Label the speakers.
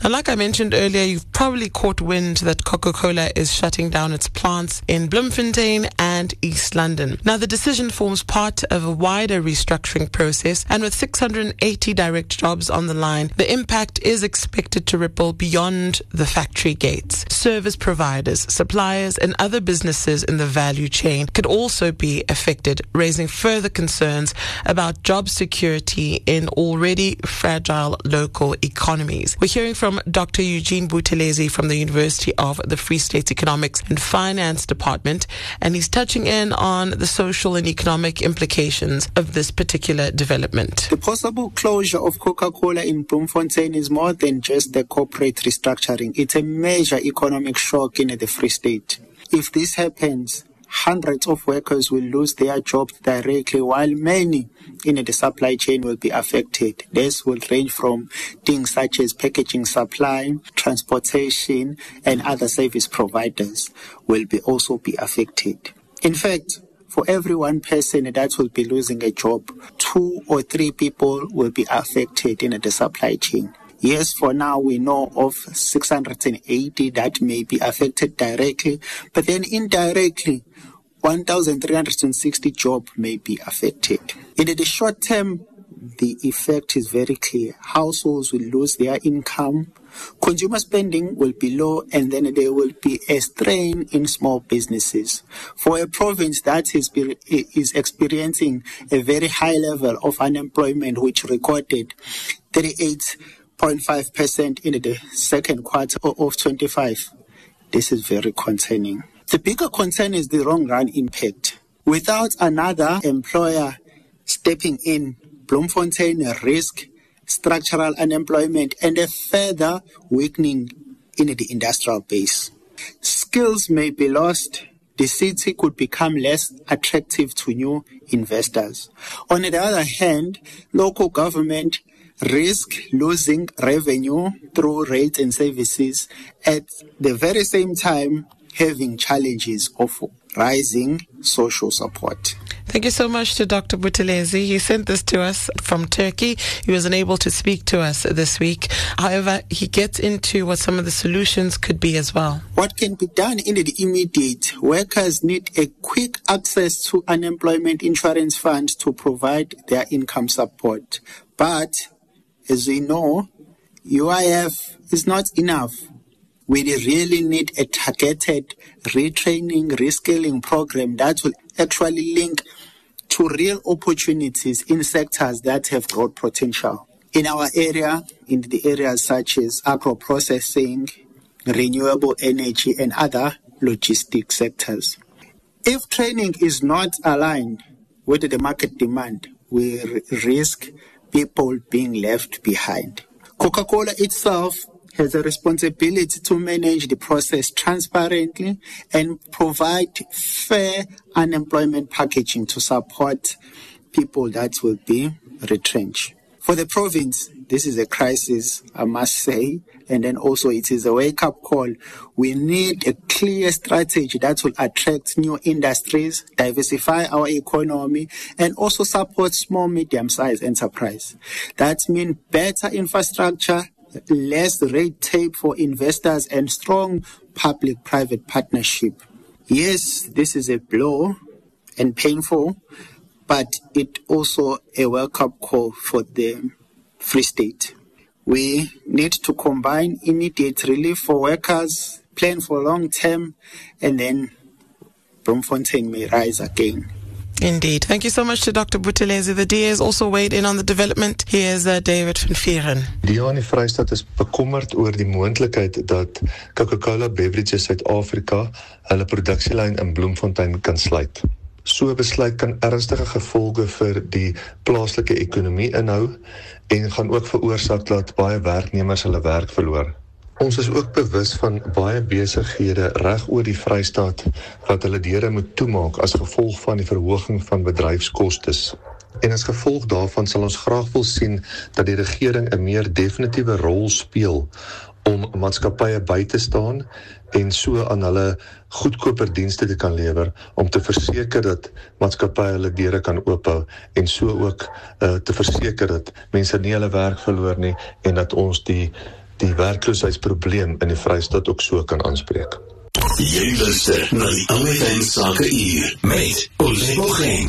Speaker 1: And like I mentioned earlier, you've probably caught wind that Coca-Cola is shutting down its plants in Bloemfontein and East London. Now, the decision forms part of a wider restructuring process, and with 680 direct jobs on the line, the impact is expected to ripple beyond the factory gates. Service providers, suppliers, and other businesses in the value chain could also be affected, raising further concerns about job security in already fragile local economies. We're hearing from Dr. Eugene Buthelezi from the University of the Free State Economics and Finance Department, and he's touching in on the social and economic implications of this particular development.
Speaker 2: The possible closure of Coca-Cola in Bloemfontein is more than just the corporate restructuring. It's a major economic shock in the Free State. If this happens, hundreds of workers will lose their jobs directly, while many in the supply chain will be affected. This will range from things such as packaging supply, transportation, and other service providers will also be affected. In fact, for every one person that will be losing a job, 2 or 3 people will be affected in the supply chain. Yes, for now we know of 680 that may be affected directly, but then indirectly, 1,360 jobs may be affected. In the short term, the effect is very clear. Households will lose their income, consumer spending will be low, and then there will be a strain in small businesses. For a province that is experiencing a very high level of unemployment, which recorded 38.5% in the second quarter of 25, this is very concerning. The bigger concern is the long-run impact. Without another employer stepping in, Bloemfontein risk structural unemployment and a further weakening in the industrial base. Skills may be lost. The city could become less attractive to new investors. On the other hand, local government risk losing revenue through rates and services, at the very same time having challenges of rising social support.
Speaker 1: Thank you so much to Dr. Buthelezi. He sent this to us from Turkey. He was unable to speak to us this week. However, he gets into what some of the solutions could be as well.
Speaker 2: What can be done in the immediate? Workers need a quick access to unemployment insurance funds to provide their income support. But, as we know, UIF is not enough. We really need a targeted retraining, reskilling program that will actually link to real opportunities in sectors that have growth potential. In our area, in the areas such as agro-processing, renewable energy, and other logistic sectors. If training is not aligned with the market demand, we risk people being left behind. Coca-Cola itself has a responsibility to manage the process transparently and provide fair unemployment packaging to support people that will be retrenched. For the province, this is a crisis, I must say, and then also it is a wake-up call. We need a clear strategy that will attract new industries, diversify our economy, and also support small, medium-sized enterprise. That means better infrastructure, less red tape for investors, and strong public-private partnership. Yes, this is a blow and painful, but it also a wake-up call for the Free State. We need to combine immediate relief for workers, plan for long-term, and then Bloemfontein may rise again.
Speaker 1: Indeed. Thank you so much to Dr. Buthelezi. The DA has also weighed in on the development. Here's David van Vieren.
Speaker 3: Die in die Vrystaat is bekommerd oor die moontlikheid dat Coca-Cola Beverages Suid-Afrika hulle produksielyn in Bloemfontein kan sluit. So 'n besluit kan ernstige gevolge vir die plaaslike ekonomie inhou en gaan ook veroorsaak dat baie werknemers hulle werk verloor. Ons is ook bewus van baie besighede reg oor die Vrystaat wat hulle deure moet toemaak as gevolg van die verhoging van bedryfskostes. En as gevolg daarvan sal ons graag wil sien dat die regering 'n meer definitiewe rol speel om maatskappye by te staan en so aan hulle goedkoper dienste te kan lewer om te verseker dat maatskappye hulle deure kan oophou en so ook te verseker dat mense nie hulle werk verloor nie en dat ons die die werkloosheidsprobleem in die Vrystaat ook so kan aanspreek.
Speaker 4: Jy luister na die OFM Sake Uur met Olego Geen.